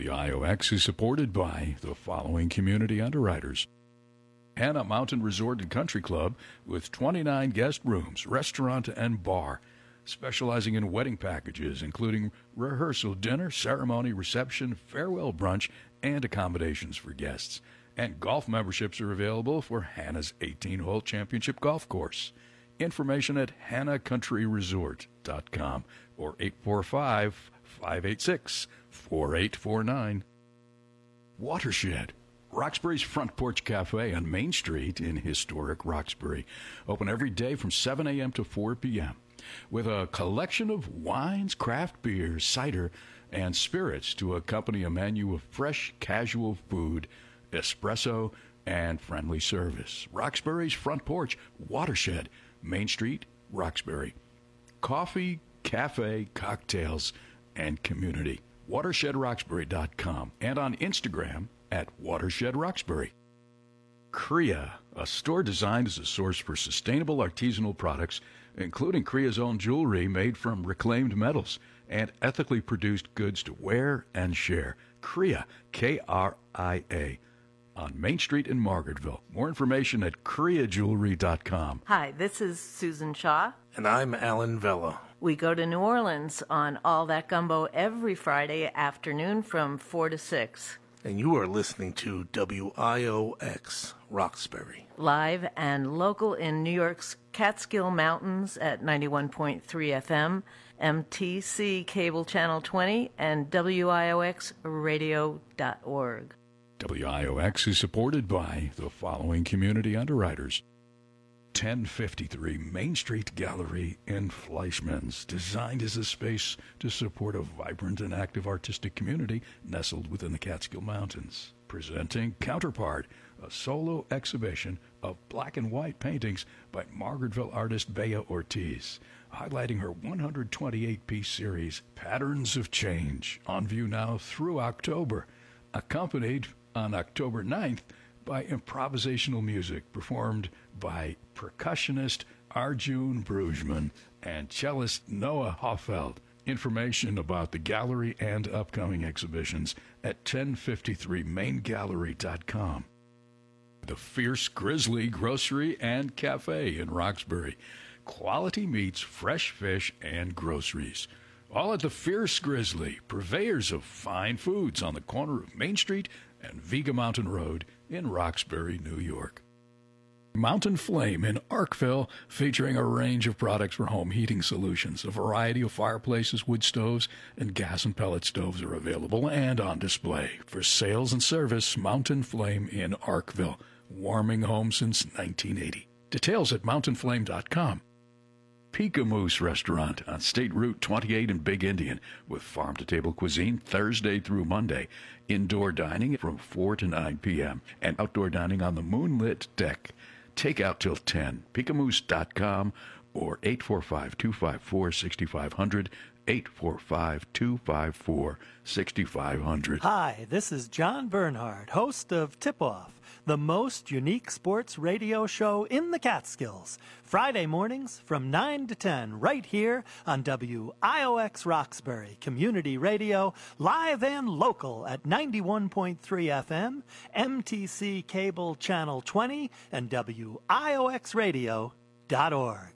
WIOX is supported by the following community underwriters. Hannah Mountain Resort and Country Club with 29 guest rooms, restaurant, and bar, specializing in wedding packages, including rehearsal, dinner, ceremony, reception, farewell brunch, and accommodations for guests. And golf memberships are available for Hannah's 18-hole championship golf course. Information at hannahcountryresort.com or 845-586-4849. Watershed, Roxbury's Front Porch Cafe on Main Street in historic Roxbury. Open every day from 7 a.m. to 4 p.m. with a collection of wines, craft beers, cider, and spirits to accompany a menu of fresh, casual food, espresso, and friendly service. Roxbury's Front Porch, Watershed, Main Street, Roxbury. Coffee, cafe, cocktails, and community. WatershedRoxbury.com and on Instagram at Watershed Roxbury. Kriya, a store designed as a source for sustainable artisanal products, including Kriya's own jewelry made from reclaimed metals and ethically produced goods to wear and share. Kriya, K-R-I-A, on Main Street in Margaretville. More information at KriyaJewelry.com. Hi, this is Susan Shaw. And I'm Alan Vella. We go to New Orleans on All That Gumbo every Friday afternoon from 4 to 6. And you are listening to WIOX Roxbury. Live and local in New York's Catskill Mountains at 91.3 FM, MTC Cable Channel 20, and WIOXradio.org. WIOX is supported by the following community underwriters. 1053 Main Street Gallery in Fleischmann's, designed as a space to support a vibrant and active artistic community nestled within the Catskill Mountains. Presenting Counterpart, a solo exhibition of black and white paintings by Margaretville artist Bea Ortiz, highlighting her 128-piece series, Patterns of Change, on view now through October, accompanied on October 9th by improvisational music performed by percussionist Arjun Brugman and cellist Noah Hoffeld. Information about the gallery and upcoming exhibitions at 1053maingallery.com. The Fierce Grizzly Grocery and Cafe in Roxbury. Quality meats, fresh fish, and groceries. All at the Fierce Grizzly, purveyors of fine foods on the corner of Main Street and Viga Mountain Road in Roxbury, New York. Mountain Flame in Arkville, featuring a range of products for home heating solutions. A variety of fireplaces, wood stoves, and gas and pellet stoves are available and on display. For sales and service, Mountain Flame in Arkville, warming home since 1980. Details at mountainflame.com. Pika Moose Restaurant on State Route 28 in Big Indian with farm-to-table cuisine Thursday through Monday. Indoor dining from 4 to 9 p.m. and outdoor dining on the moonlit deck. Takeout till 10. Pikamoose.com or 845-254-6500, 845-254-6500. Hi, this is John Bernhard, host of Tip Off, the most unique sports radio show in the Catskills. Friday mornings from 9 to 10 right here on WIOX Roxbury Community Radio, live and local at 91.3 FM, MTC Cable Channel 20, and WIOXradio.org.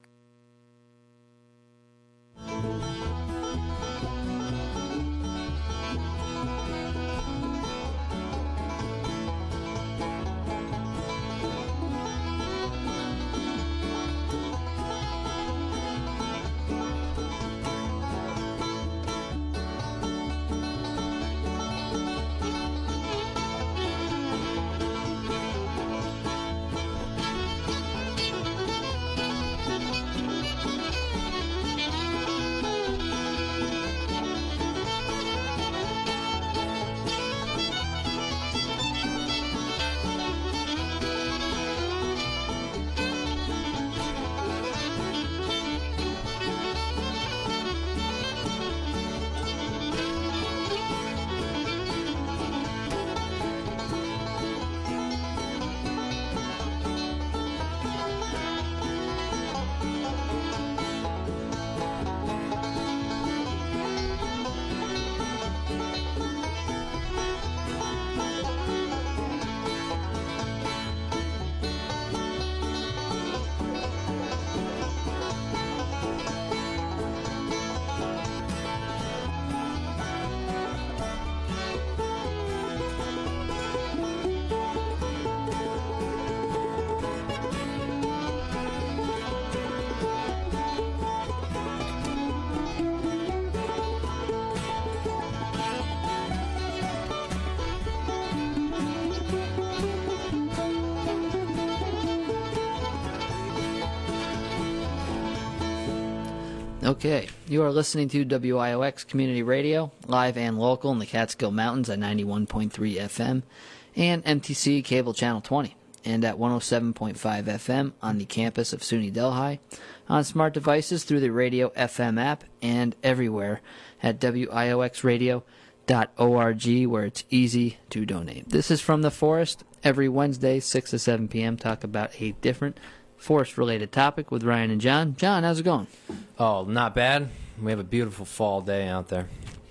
Okay, you are listening to WIOX Community Radio, live and local in the Catskill Mountains at 91.3 FM and MTC Cable Channel 20, and at 107.5 FM on the campus of SUNY Delhi, on smart devices through the Radio FM app, and everywhere at WIOXradio.org, where it's easy to donate. This is From the Forest, every Wednesday, 6 to 7 p.m., talk about a different forest-related topic with Ryan and John. John, how's it going? Oh, not bad. We have a beautiful fall day out there.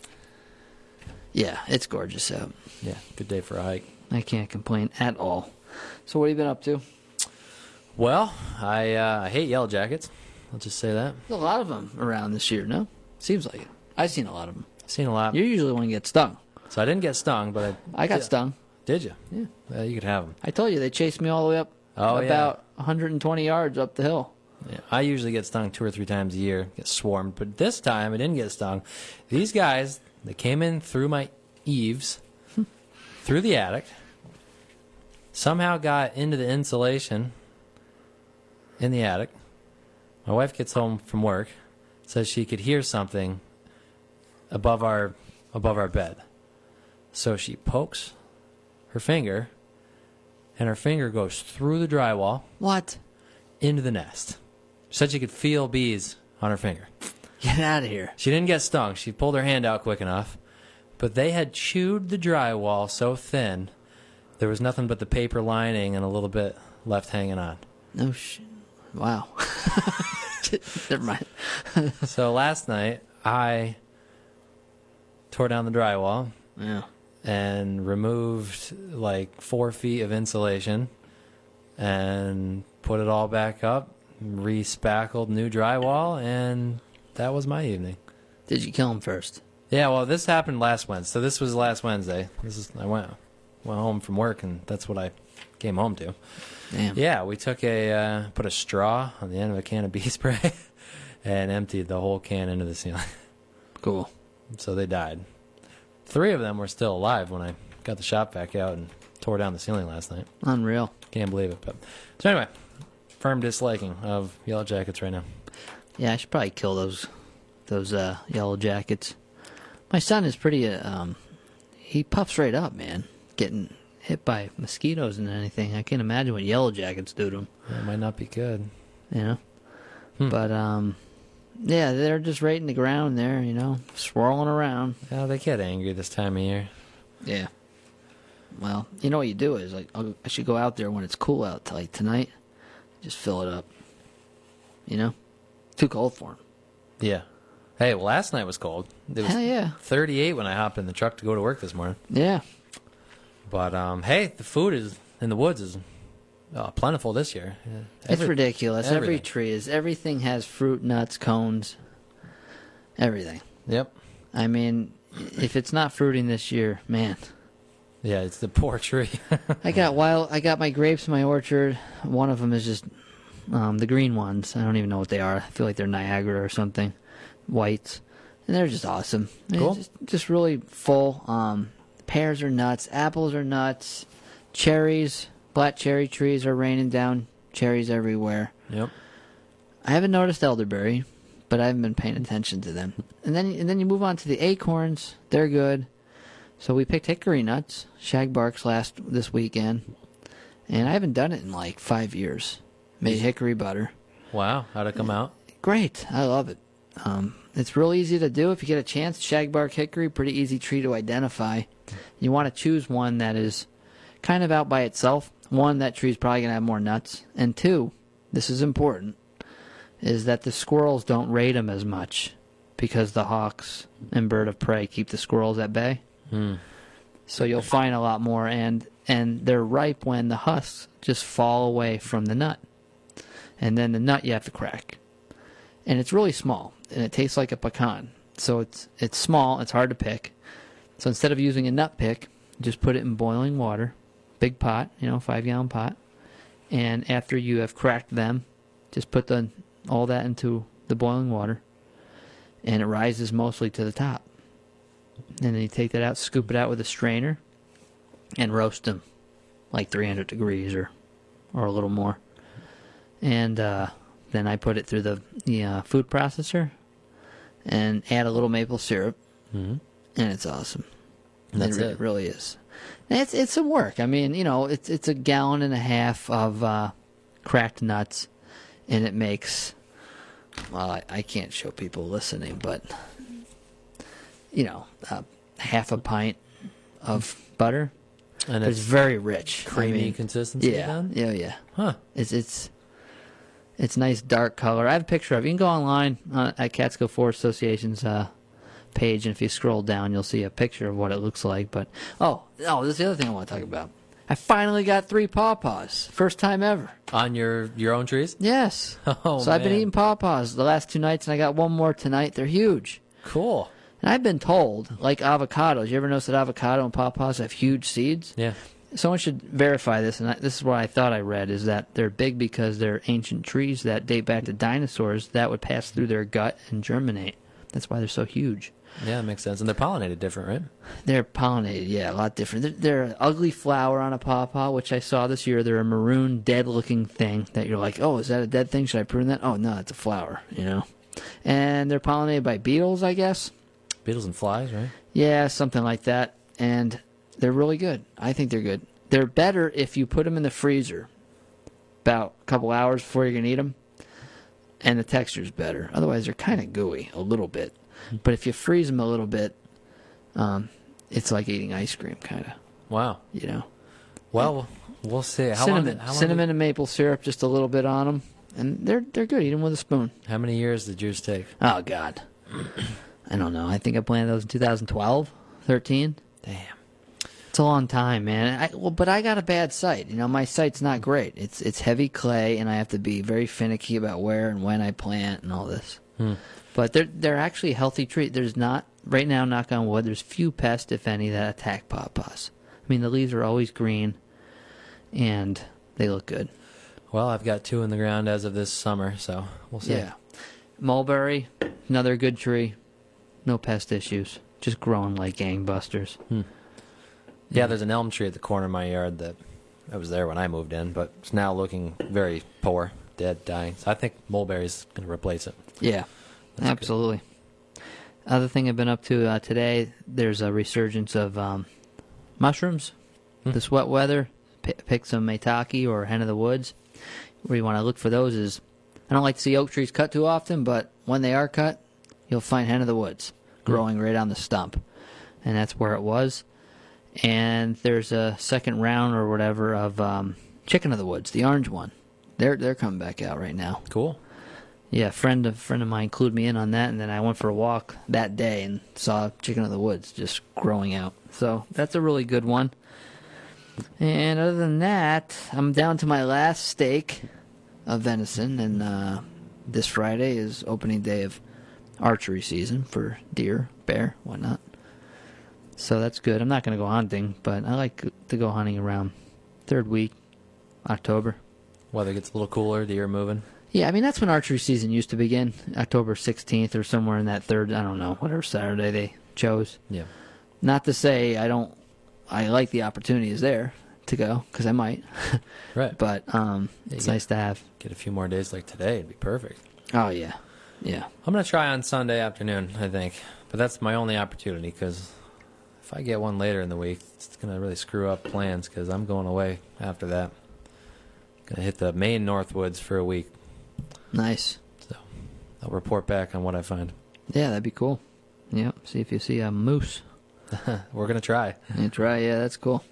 Yeah, it's gorgeous out. Yeah, good day for a hike. I can't complain at all. So what have you been up to? Well, I hate yellow jackets. I'll just say that. There's a lot of them around this year, no? Seems like it. I've seen a lot of them. Seen a lot. You're usually the one who gets stung. So I didn't get stung, but I got stung. Did you? Yeah. Well, you could have them. I told you, they chased me all the way up about 120 yards up the hill. Yeah, I usually get stung 2 or 3 times a year, get swarmed, but this time I didn't get stung. These guys, they came in through my eaves, through the attic, somehow got into the insulation in the attic. My wife gets home from work, says she could hear something above our bed. So she pokes her finger, and her finger goes through the drywall. What? Into the nest. She said she could feel bees on her finger. Get out of here. She didn't get stung. She pulled her hand out quick enough. But they had chewed the drywall so thin, there was nothing but the paper lining and a little bit left hanging on. No shit. Wow. Never mind. So last night, I tore down the drywall. Yeah. And removed like 4 feet of insulation and put it all back up, re-spackled new drywall, and that was my evening. Did you kill him first? Yeah, well, this happened last Wednesday. So this was last Wednesday. I went home from work, and that's what I came home to. Damn. Yeah, we took put a straw on the end of a can of bee spray and emptied the whole can into the ceiling. Cool. So they died. 3 of them were still alive when I got the shop vac out and tore down the ceiling last night. Unreal. Can't believe it. But so anyway, firm disliking of yellow jackets right now. Yeah, I should probably kill those yellow jackets. My son is pretty. He puffs right up, man. Getting hit by mosquitoes and anything. I can't imagine what yellow jackets do to him. It might not be good. You know. But yeah, they're just right in the ground there, you know, swirling around. Yeah, they get angry this time of year. Yeah. Well, you know what you do is, like, I should go out there when it's cool out, like tonight, just fill it up. You know? Too cold for them. Yeah. Hey, well, last night was cold. It was Hell yeah. 38 when I hopped in the truck to go to work this morning. Yeah. But, hey, the food is in the woods is plentiful this year. It's ridiculous. Everything. Everything has fruit, nuts, cones, everything. Yep. I mean, if it's not fruiting this year, man. Yeah, it's the poor tree. I got my grapes in my orchard. One of them is just the green ones. I don't even know what they are. I feel like they're Niagara or something. Whites. And they're just awesome. Cool. Just really full. Pears are nuts. Apples are nuts. Cherries. Black cherry trees are raining down cherries everywhere. Yep. I haven't noticed elderberry, but I haven't been paying attention to them. And then you move on to the acorns. They're good. So we picked hickory nuts, shagbarks this weekend, and I haven't done it in like 5 years. Made hickory butter. Wow, how'd it come out? Great, I love it. It's real easy to do if you get a chance. Shagbark hickory, pretty easy tree to identify. You want to choose one that is kind of out by itself. 1, that tree's probably going to have more nuts. And 2, this is important, is that the squirrels don't raid them as much because the hawks and bird of prey keep the squirrels at bay. So you'll find a lot more, and they're ripe when the husks just fall away from the nut. And then the nut you have to crack. And it's really small, and it tastes like a pecan. So it's small, it's hard to pick. So instead of using a nut pick, just put it in boiling water. Big pot, 5-gallon pot. And after you have cracked them, just put all that into the boiling water. And it rises mostly to the top. And then you take that out, scoop it out with a strainer, and roast them like 300 degrees or a little more. And then I put it through the food processor, and add a little maple syrup, and it's awesome. That's it. It really is. And it's some work. I mean, it's a gallon and a half of cracked nuts, and it makes. Well, I can't show people listening, but half a pint of butter. And It's very rich, creamy consistency. Yeah, then? yeah. Huh. It's nice dark color. I have a picture of it. You can go online at Catskill Forest Association's page, and if you scroll down, you'll see a picture of what it looks like. But this is the other thing I want to talk about. I finally got 3 pawpaws. First time ever. On your own trees? Yes. Oh, so I've been man. eating pawpaws the last 2 nights, and I got one more tonight. They're huge. Cool. And I've been told, like avocados, you ever notice that avocado and pawpaws have huge seeds? Yeah. Someone should verify this, and this is what I thought I read, is that they're big because they're ancient trees that date back to dinosaurs that would pass through their gut and germinate. That's why they're so huge. Yeah, that makes sense. And they're pollinated different, right? They're pollinated, yeah, a lot different. They're an ugly flower on a pawpaw, which I saw this year. They're a maroon, dead-looking thing that you're like, oh, is that a dead thing? Should I prune that? Oh, no, it's a flower, And they're pollinated by beetles, I guess. Beetles and flies, right? Yeah, something like that. And they're really good. I think they're good. They're better if you put them in the freezer about a couple hours before you're going to eat them. And the texture's better. Otherwise, they're kind of gooey a little bit. But if you freeze them a little bit, it's like eating ice cream, kind of. Wow. Well, we'll see. How cinnamon, long cinnamon and maple syrup, just a little bit on them, and they're good. Eat them with a spoon. How many years did yours take? Oh God, I don't know. I think I planted those in 2012, 13. Damn. It's a long time, man. But I got a bad site. My site's not great. It's heavy clay, and I have to be very finicky about where and when I plant and all this. But they're actually a healthy tree. There's not right now, knock on wood. There's few pests, if any, that attack pawpaws. I mean, the leaves are always green, and they look good. Well, I've got 2 in the ground as of this summer, so we'll see. Yeah, mulberry, another good tree. No pest issues. Just growing like gangbusters. Yeah, there's an elm tree at the corner of my yard that I was there when I moved in, but it's now looking very poor, dead, dying. So I think mulberry's going to replace it. Yeah, That's absolutely. Other thing I've been up to today, there's a resurgence of mushrooms. This wet weather, pick some maitake or hen of the woods. Where you want to look for those is, I don't like to see oak trees cut too often, but when they are cut, you'll find hen of the woods growing right on the stump. And that's where it was. And there's a second round or whatever of chicken of the woods, the orange one. They're coming back out right now. Cool. Yeah, a friend of mine clued me in on that, and then I went for a walk that day and saw chicken of the woods just growing out. So that's a really good one. And other than that, I'm down to my last steak of venison, and this Friday is opening day of archery season for deer, bear, whatnot. So that's good. I'm not going to go hunting, but I like to go hunting around third week, October. Weather gets a little cooler, deer moving. Yeah, I mean, that's when archery season used to begin, October 16th or somewhere in that third, I don't know, whatever Saturday they chose. Yeah. Not to say I like the opportunity is there to go, because I might. Right. But it's nice to have. Get a few more days like today, it'd be perfect. Oh, yeah. Yeah. I'm going to try on Sunday afternoon, I think. But that's my only opportunity, because if I get one later in the week, it's going to really screw up plans, because I'm going away after that. Going to hit the Maine Northwoods for a week. Nice. So I'll report back on what I find. Yeah, that'd be cool. Yep. See if you see a moose. We're going to try. You try, yeah, that's cool.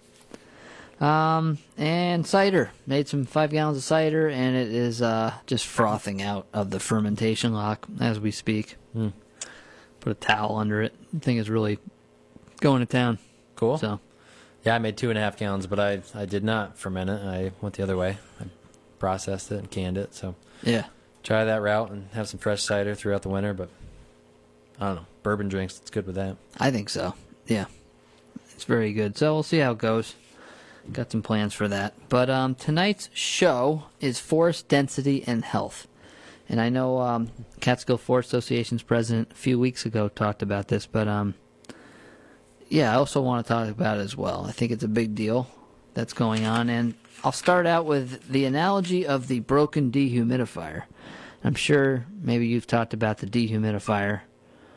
And cider. Made some 5 gallons of cider, and it is just frothing out of the fermentation lock as we speak. Put a towel under it. The thing is really going to town. Cool. So, yeah, I made 2.5 gallons, but I did not ferment it. I went the other way. I processed it and canned it. So yeah. try that route and have some fresh cider throughout the winter. But I don't know, bourbon drinks, it's good with that. I think so. Yeah. It's very good. So we'll see how it goes. Got some plans for that. But tonight's show is forest density and health. And I know Catskill Forest Association's president a few weeks ago talked about this, but yeah, I also want to talk about it as well. I think it's a big deal that's going on. And I'll start out with the analogy of the broken dehumidifier. I'm sure maybe you've talked about the dehumidifier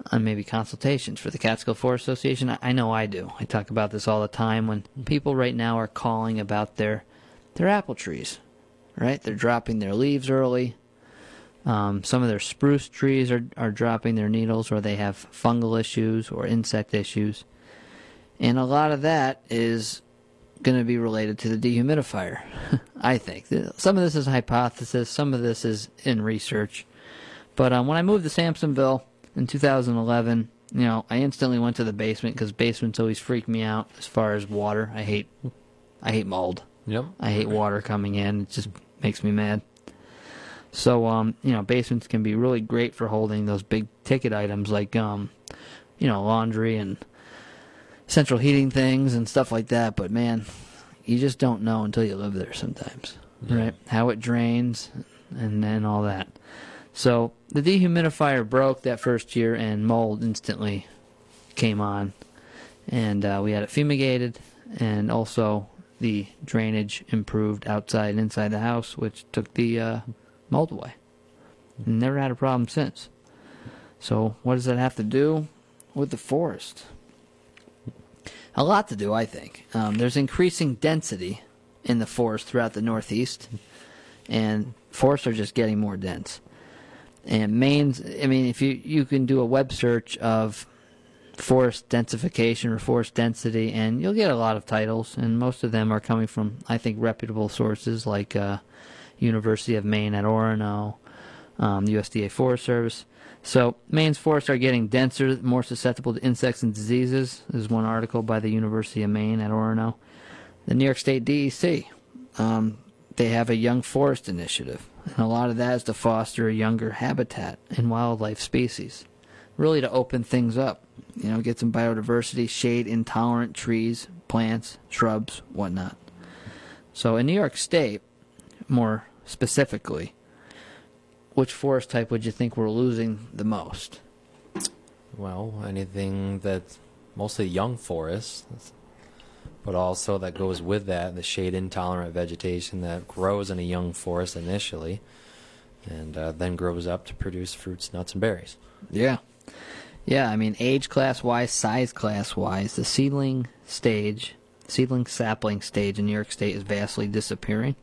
maybe consultations for the Catskill Forest Association. I know I do. I talk about this all the time when people right now are calling about their apple trees, right? They're dropping their leaves early. Some of their spruce trees are dropping their needles, or they have fungal issues or insect issues. And a lot of that is going to be related to the dehumidifier, I think. Some of this is hypothesis, some of this is in research. But when I moved to Sampsonville in 2011, I instantly went to the basement because basements always freak me out as far as water. I hate mold. Yep. I hate water coming in. It just makes me mad. So, basements can be really great for holding those big ticket items like, laundry and central heating things and stuff like that. But, man, you just don't know until you live there sometimes, right? How it drains and then all that. So the dehumidifier broke that first year and mold instantly came on. And we had it fumigated, and also the drainage improved outside and inside the house, which took the mold away. Never had a problem since. So what does that have to do with the forest? A lot to do, I think. There's increasing density in the forest throughout the Northeast, and forests are just getting more dense. And if you can do a web search of forest densification or forest density, and you'll get a lot of titles, and most of them are coming from, I think, reputable sources like University of Maine at Orono, USDA Forest Service. So Maine's forests are getting denser, more susceptible to insects and diseases. This is one article by the University of Maine at Orono. The New York State DEC, they have a Young Forest Initiative, and a lot of that is to foster a younger habitat and wildlife species, really to open things up, get some biodiversity, shade-intolerant trees, plants, shrubs, whatnot. So in New York State, more specifically, which forest type would you think we're losing the most? Well, anything that's mostly young forests, but also that goes with that, the shade-intolerant vegetation that grows in a young forest initially, and then grows up to produce fruits, nuts, and berries. Yeah. Yeah, age class-wise, size class-wise, the seedling sapling stage in New York State is vastly disappearing.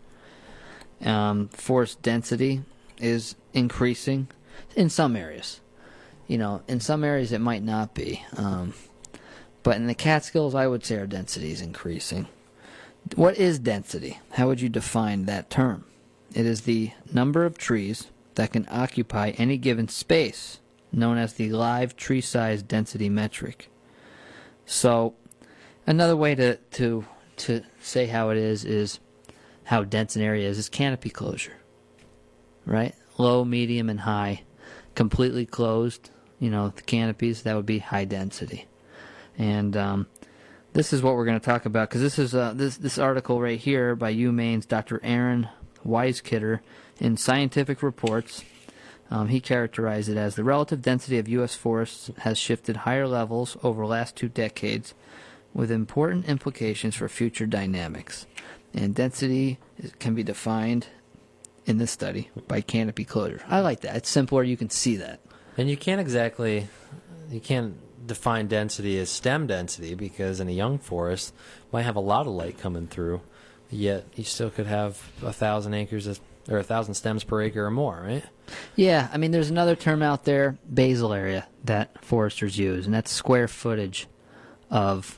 Forest density is increasing in some areas. In some areas it might not be. But in the Catskills, I would say our density is increasing. What is density? How would you define that term? It is the number of trees that can occupy any given space, known as the live tree size density metric. So, another way to say how it is how dense an area is canopy closure, right? Low, medium, and high, completely closed. The canopies, that would be high density. And this is what we're going to talk about, because this is this article right here by UMaine's Dr. Aaron Weiskiter in Scientific Reports. He characterized it as the relative density of U.S. forests has shifted higher levels over the last 2 decades, with important implications for future dynamics. And density can be defined in this study by canopy closure. I like that. It's simpler. You can see that. And you can't define density as stem density, because in a young forest might have a lot of light coming through, yet you still could have 1,000 acres or 1,000 stems per acre or more, right? Yeah, there's another term out there, basal area, that foresters use, and that's square footage of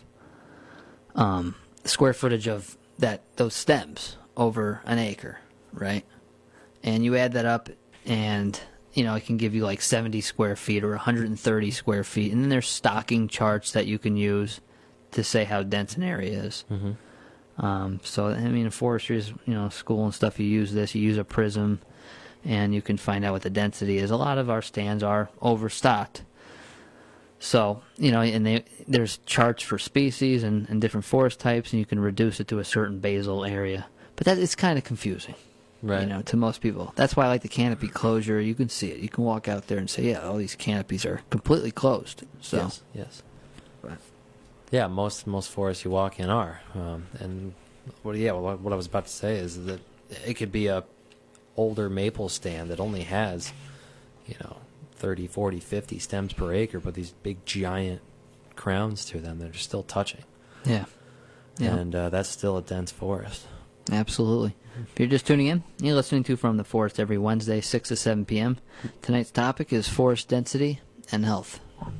those stems over an acre, right? And you add that up, and it can give you like 70 square feet or 130 square feet. And then there's stocking charts that you can use to say how dense an area is. Mm-hmm. So, in forestry, school and stuff, you use this. You use a prism, and you can find out what the density is. A lot of our stands are overstocked. So, and there's charts for species and different forest types, and you can reduce it to a certain basal area. But that is kind of confusing. Right. To most people. That's why I like the canopy closure. You can see it. You can walk out there and say, yeah, all these canopies are completely closed. So. Yes. Yeah, most forests you walk in are. And what I was about to say is that it could be a older maple stand that only has, 30, 40, 50 stems per acre, but these big giant crowns to them that are still touching. Yeah. Yeah. And that's still a dense forest. Absolutely. If you're just tuning in, you're listening to From the Forest every Wednesday, 6 to 7 p.m. Tonight's topic is forest density and health.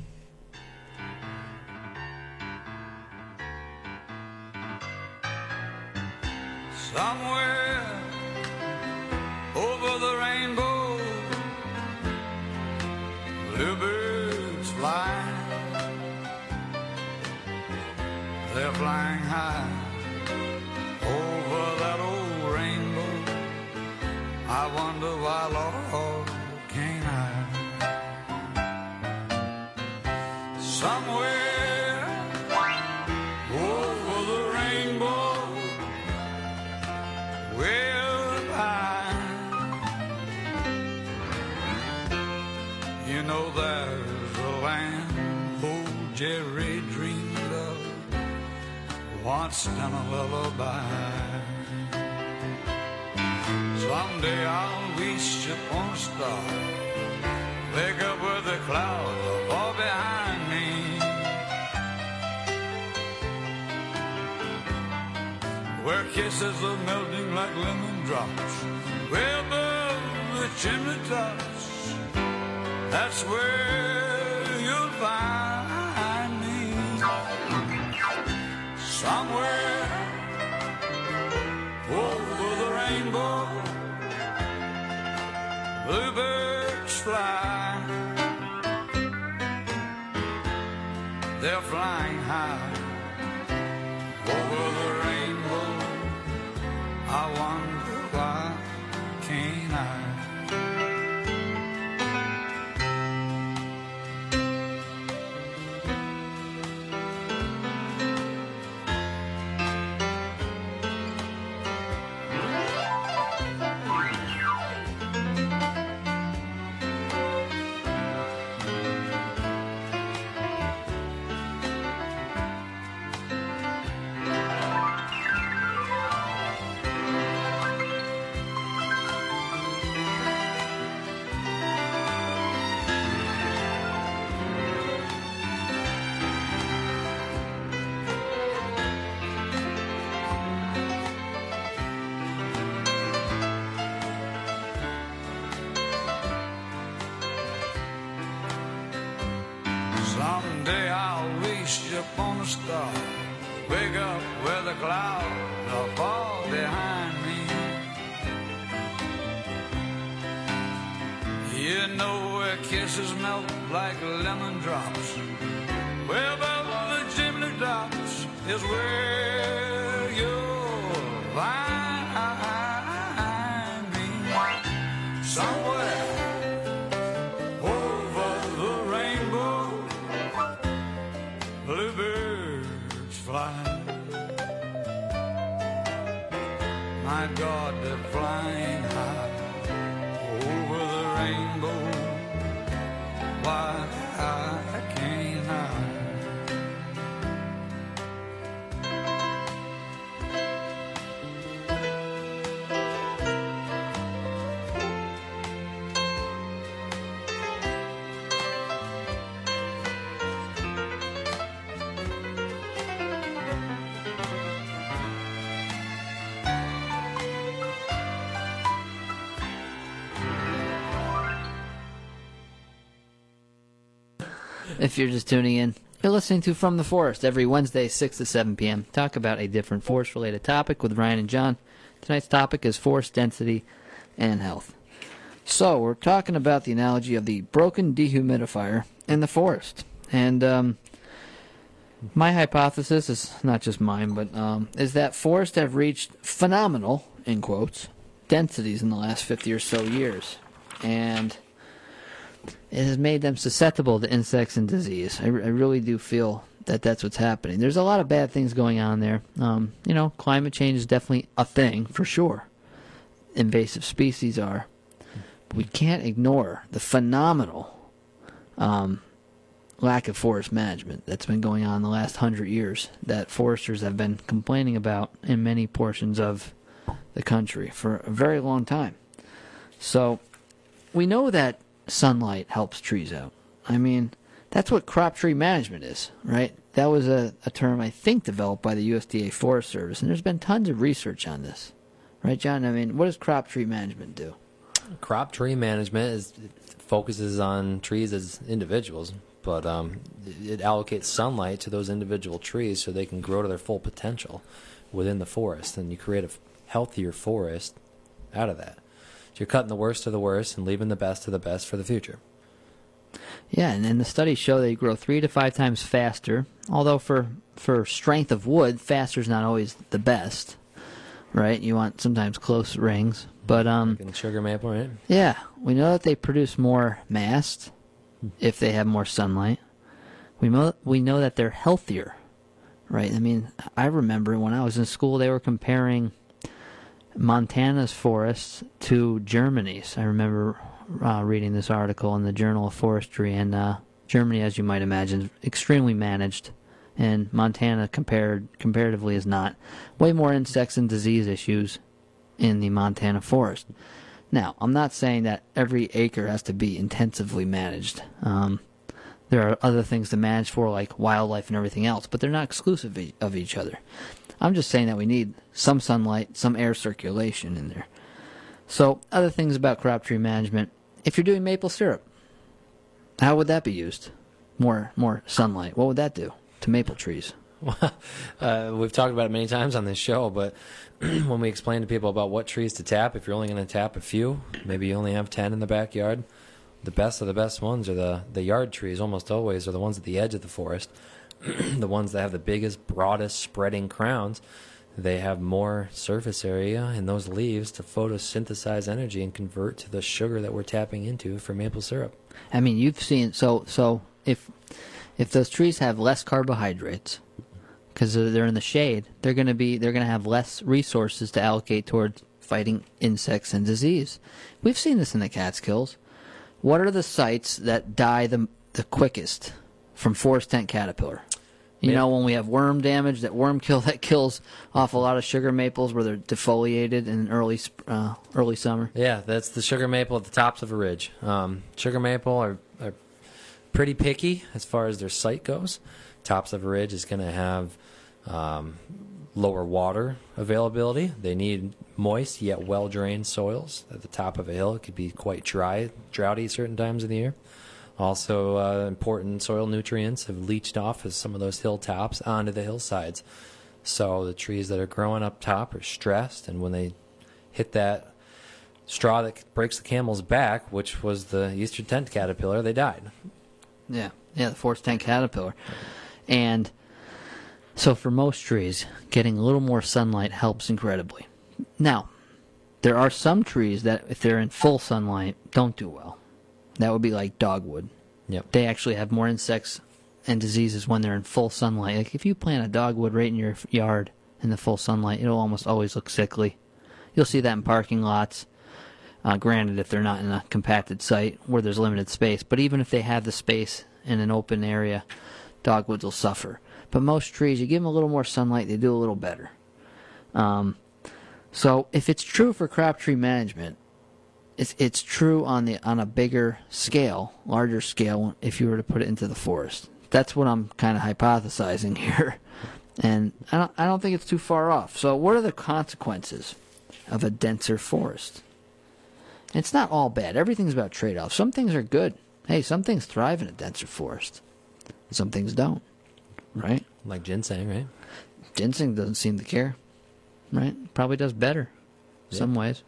Somewhere over the rainbow, bluebirds fly. They're flying high over that old rainbow. I wonder why, Lord, can't I? Somewhere over the rainbow, well, you know there's a land old Jerry dreamed of, once in a lullaby. Someday I'll reach upon a star, wake up with the clouds are far behind me, where kisses are melting like lemon drops, way above the chimney tops. That's where you'll find me. Somewhere over the rainbow, bluebirds fly. They're flying high over the rainbow. I wonder why can't I? Someday I'll reach upon a star, wake up where the clouds are far behind me. You know where kisses melt like lemon drops, way above the chimney tops is where you'll find me. Somewhere bluebirds fly. My God, they're flying high over the rainbow. Why can't I? If you're just tuning in, you're listening to From the Forest every Wednesday, 6 to 7 p.m. Talk about a different forest-related topic with Ryan and John. Tonight's topic is forest density and health. So, we're talking about the analogy of the broken dehumidifier in the forest. And my hypothesis is not just mine, but is that forests have reached phenomenal, in quotes, densities in the last 50 or so years. And it has made them susceptible to insects and disease. I really do feel that that's what's happening. There's a lot of bad things going on there. Climate change is definitely a thing, for sure. Invasive species are. But we can't ignore the phenomenal lack of forest management that's been going on the last 100 years that foresters have been complaining about in many portions of the country for a very long time. So we know that sunlight helps trees out. I mean, that's what crop tree management is, right? That was a term, I think, developed by the USDA Forest Service, and there's been tons of research on this. Right, John? I mean, what does crop tree management do? Crop tree management focuses on trees as individuals, but it allocates sunlight to those individual trees so they can grow to their full potential within the forest, and you create a healthier forest out of that. So you're cutting the worst of the worst and leaving the best of the best for the future. Yeah, and the studies show they grow 3 to 5 times faster, although for strength of wood, faster is not always the best. Right, you want sometimes close rings, but Sugar maple, right? Yeah, we know that they produce more mast if they have more sunlight. We know that they're healthier, right? I mean, I remember when I was in school, they were comparing Montana's forests to Germany's. I remember reading this article in the Journal of Forestry, and Germany, as you might imagine, is extremely managed. And Montana comparatively is not. Way more insects and disease issues in the Montana forest. Now, I'm not saying that every acre has to be intensively managed. There are other things to manage for, like wildlife and everything else, but they're not exclusive of each other. I'm just saying that we need some sunlight, some air circulation in there. So, other things about crop tree management. If you're doing maple syrup, how would that be used? More sunlight. What would that do to maple trees? We've talked about it many times on this show, but when we explain to people about what trees to tap, if you're only going to tap a few, maybe you only have 10 in the backyard, the best of the best ones are the yard trees, almost always, are the ones at the edge of the forest. The ones that have the biggest, broadest, spreading crowns. They have more surface area in those leaves to photosynthesize energy and convert to the sugar that we're tapping into for maple syrup. I mean, you've seen, so if those trees have less carbohydrates, because they're in the shade, they're going to have less resources to allocate towards fighting insects and disease. We've seen this in the Catskills. What are the sites that die the quickest from forest tent caterpillar? You know, when we have worm damage, that worm kill that kills off a lot of sugar maples where they're defoliated in early summer. Yeah, that's the sugar maple at the tops of a ridge. Sugar maple are pretty picky as far as their site goes. Tops of a ridge is going to have lower water availability. They need moist yet well-drained soils. At the top of a hill, it could be quite dry, droughty certain times of the year. Also, important soil nutrients have leached off of some of those hilltops onto the hillsides. So the trees that are growing up top are stressed, and when they hit that straw that breaks the camel's back, which was the eastern tent caterpillar, they died. Yeah, the forest tent caterpillar. And so for most trees, getting a little more sunlight helps incredibly. Now, there are some trees that, if they're in full sunlight, don't do well. That would be like dogwood. Yep. They actually have more insects and diseases when they're in full sunlight. Like if you plant a dogwood right in your yard in the full sunlight, it'll almost always look sickly. You'll see that in parking lots. Granted, if they're not in a compacted site where there's limited space. But even if they have the space in an open area, dogwoods will suffer. But most trees, you give them a little more sunlight, they do a little better. So if it's true for crop tree management, it's true on a bigger scale, larger scale, if you were to put it into the forest. That's what I'm kind of hypothesizing here. And I don't think it's too far off. So what are the consequences of a denser forest? It's not all bad. Everything's about trade-offs. Some things are good. Hey, some things thrive in a denser forest. Some things don't. Right? Like ginseng, right? Ginseng doesn't seem to care. Right? Probably does better in some ways.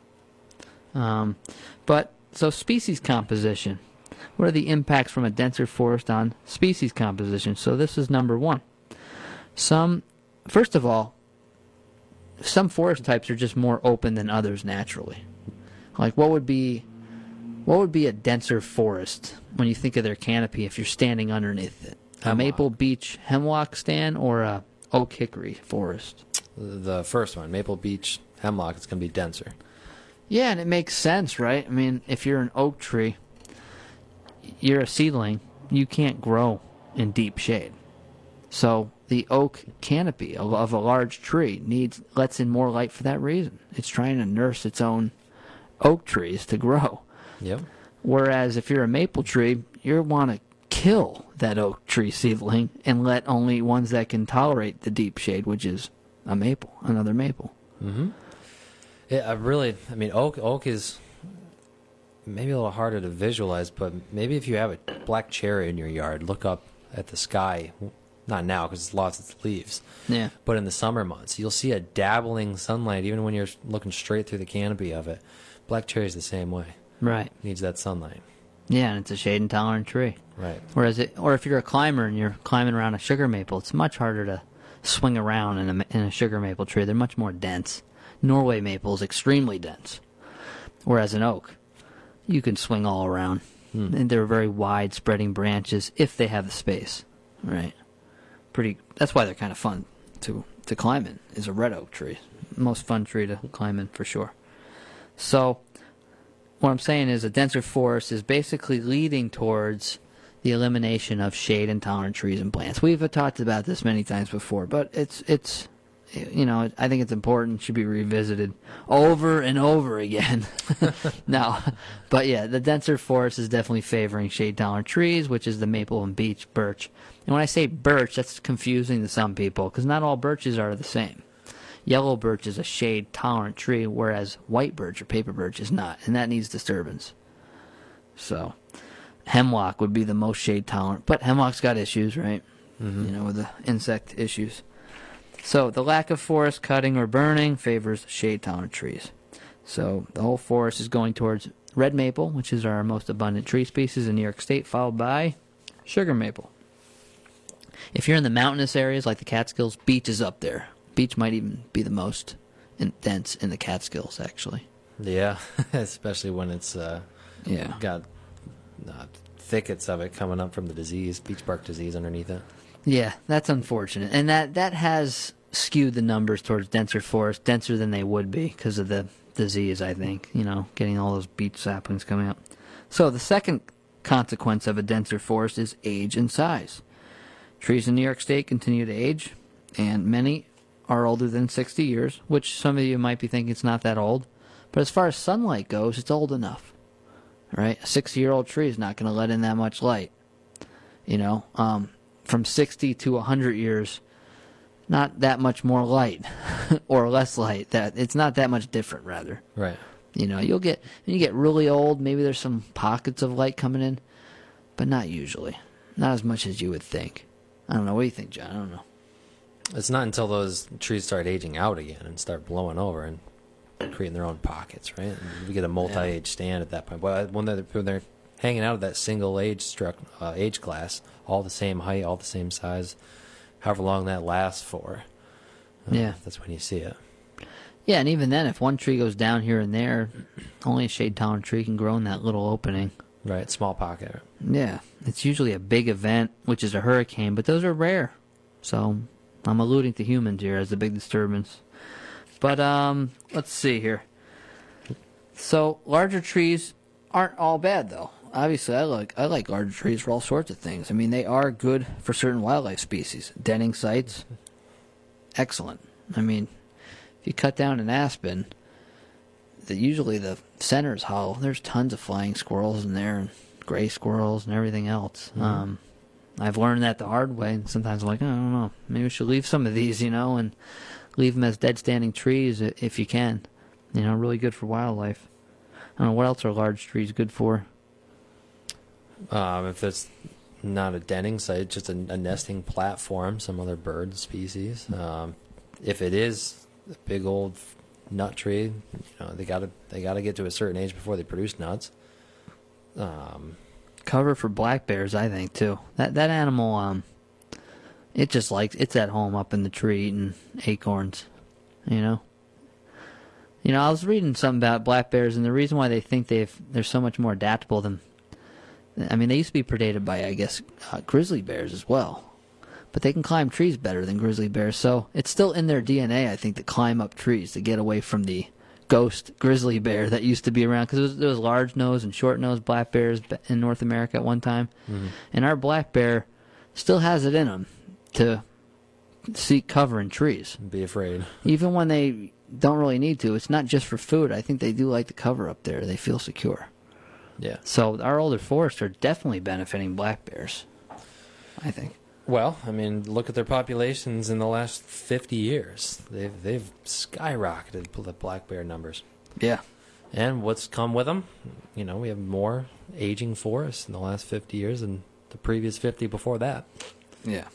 But, so species composition. What are the impacts from a denser forest on species composition? So this is number one. First of all, some forest types are just more open than others naturally. Like what would be a denser forest when you think of their canopy if you're standing underneath it? A maple beech hemlock stand or a oak hickory forest? The first one, maple beech hemlock, it's going to be denser. Yeah, and it makes sense, right? I mean, if you're an oak tree, you're a seedling, you can't grow in deep shade. So the oak canopy of a large tree lets in more light for that reason. It's trying to nurse its own oak trees to grow. Yep. Whereas if you're a maple tree, you want to kill that oak tree seedling and let only ones that can tolerate the deep shade, which is another maple. Mm-hmm. Yeah, I mean, oak is maybe a little harder to visualize, but maybe if you have a black cherry in your yard, look up at the sky. Not now because it's lost its leaves. Yeah. But in the summer months, you'll see a dabbling sunlight even when you're looking straight through the canopy of it. Black cherry is the same way. Right. Needs that sunlight. Yeah, and it's a shade intolerant tree. Right. Or if you're a climber and you're climbing around a sugar maple, it's much harder to swing around in a sugar maple tree. They're much more dense. Norway maple is extremely dense. Whereas an oak, you can swing all around. And they're very wide spreading branches if they have the space. Right. That's why they're kind of fun to climb in, is a red oak tree. Most fun tree to climb in for sure. So what I'm saying is a denser forest is basically leading towards the elimination of shade intolerant trees and plants. We've talked about this many times before, but it's I think it's important, should be revisited over and over again. No, but yeah, the denser forest is definitely favoring shade tolerant trees, which is the maple and birch. And when I say birch, that's confusing to some people because not all birches are the same. Yellow birch is a shade tolerant tree, whereas white birch or paper birch is not, and that needs disturbance. So hemlock would be the most shade tolerant, but hemlock's got issues, right? Mm-hmm. With the insect issues. So the lack of forest cutting or burning favors shade-tolerant trees. So the whole forest is going towards red maple, which is our most abundant tree species in New York State, followed by sugar maple. If you're in the mountainous areas like the Catskills, beech is up there. Beech might even be the most dense in the Catskills, actually. Yeah, especially when it's got thickets of it coming up from the disease, beech bark disease underneath it. Yeah, that's unfortunate. And that has skewed the numbers towards denser forest, denser than they would be because of the disease, I think, getting all those beech saplings coming up. So the second consequence of a denser forest is age and size. Trees in New York State continue to age, and many are older than 60 years, which some of you might be thinking it's not that old. But as far as sunlight goes, it's old enough. Right? A 60-year-old tree is not going to let in that much light. From 60 to 100 years, not that much more light or less light. That it's not that much different, rather. Right. When you get really old, maybe there's some pockets of light coming in, but not usually. Not as much as you would think. I don't know. What do you think, John? I don't know. It's not until those trees start aging out again and start blowing over and creating their own pockets, right? And we get a multi-age stand at that point. Well, when they're hanging out of that single age class, all the same height, all the same size, however long that lasts for. That's when you see it. Yeah, and even then, if one tree goes down here and there, only a shade-tolerant tree can grow in that little opening. Right, small pocket. Yeah, it's usually a big event, which is a hurricane, but those are rare. So I'm alluding to humans here as a big disturbance. But let's see here. So larger trees aren't all bad, though. Obviously, I like larger trees for all sorts of things. I mean, they are good for certain wildlife species. Denning sites, excellent. I mean, if you cut down an aspen, usually the center is hollow. There's tons of flying squirrels in there, and gray squirrels and everything else. Mm-hmm. I've learned that the hard way. And sometimes I'm like, I don't know, maybe we should leave some of these, and leave them as dead standing trees if you can. Really good for wildlife. I don't know, what else are large trees good for? If it's not a denning site, just a nesting platform, some other bird species. If it is a big old nut tree, they gotta get to a certain age before they produce nuts. Cover for black bears, I think, too. That animal, it's at home up in the tree eating acorns. I was reading something about black bears, and the reason why they think they're so much more adaptable than, they used to be predated by, I guess, grizzly bears as well. But they can climb trees better than grizzly bears, so it's still in their DNA, I think, to climb up trees to get away from the ghost grizzly bear that used to be around, because there was large-nosed and short-nosed black bears in North America at one time. Mm-hmm. And our black bear still has it in them to seek cover in trees. Be afraid. Even when they don't really need to. It's not just for food. I think they do like the cover up there. They feel secure. Yeah. So our older forests are definitely benefiting black bears, I think. Well, I mean, look at their populations in the last 50 years. They've skyrocketed, the black bear numbers. Yeah. And what's come with them? You know, we have more aging forests in the last 50 years than the previous 50 before that. Yeah.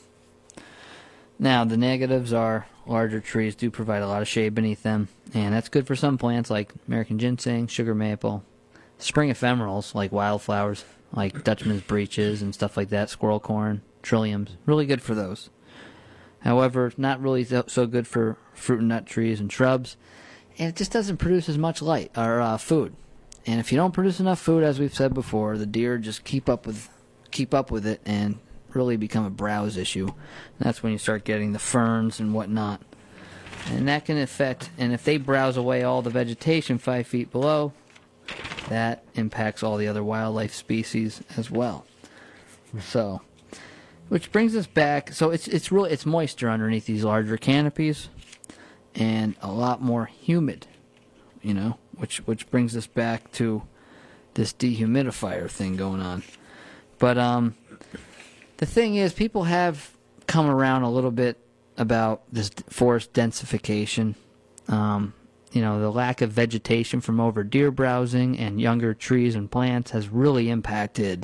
Now, the negatives are larger trees do provide a lot of shade beneath them, and that's good for some plants like American ginseng, sugar maple, spring ephemerals like wildflowers, like Dutchman's breeches and stuff like that, squirrel corn, trilliums, really good for those. However, not really so good for fruit and nut trees and shrubs, and it just doesn't produce as much light or food. And if you don't produce enough food, as we've said before, the deer just keep up with it and really become a browse issue. And that's when you start getting the ferns and whatnot. And that can affect, and if they browse away all the vegetation 5 feet below, that impacts all the other wildlife species as well. So, which brings us back, so it's moisture underneath these larger canopies and a lot more humid, you know, which brings us back to this dehumidifier thing going on. But the thing is, people have come around a little bit about this forest densification. You know, the lack of vegetation from over deer browsing and younger trees and plants has really impacted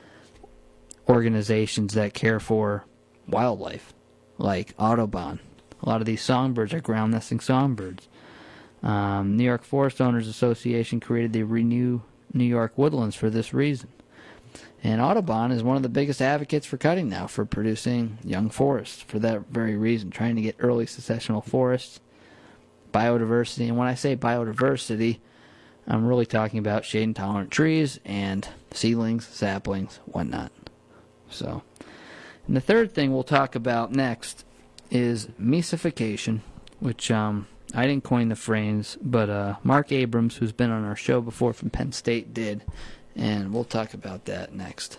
organizations that care for wildlife, like Audubon. A lot of these songbirds are ground nesting songbirds. New York Forest Owners Association created the Renew New York Woodlands for this reason. And Audubon is one of the biggest advocates for cutting now, for producing young forests for that very reason, trying to get early successional forests, biodiversity. And when I say biodiversity, I'm really talking about shade-intolerant trees and seedlings, saplings, whatnot. So, and the third thing we'll talk about next is mesification, which I didn't coin the phrase, but Mark Abrams, who's been on our show before from Penn State, did. And we'll talk about that next.